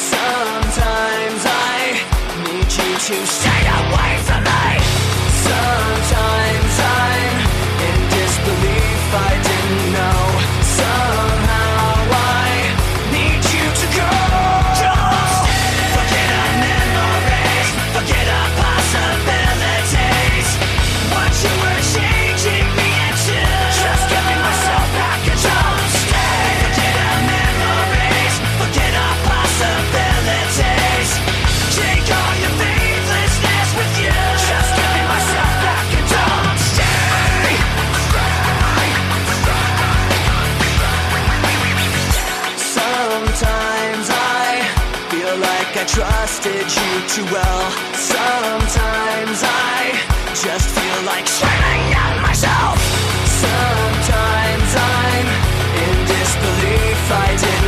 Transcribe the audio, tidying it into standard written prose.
Sometimes I need you to stay away from me. Sometimes I'm in disbelief, I didn't know. Somehow I need you to go. Don't stay. Forget our memories, forget our possibilities. What you were changing me into, just give me myself back and don't stay. Forget our memories, forget our possibilities. Take all your faithlessness with you, just give me myself back and don't stay. Sometimes I feel like I trusted you too well. Sometimes I just feel like screaming at myself. Sometimes I'm in disbelief, I did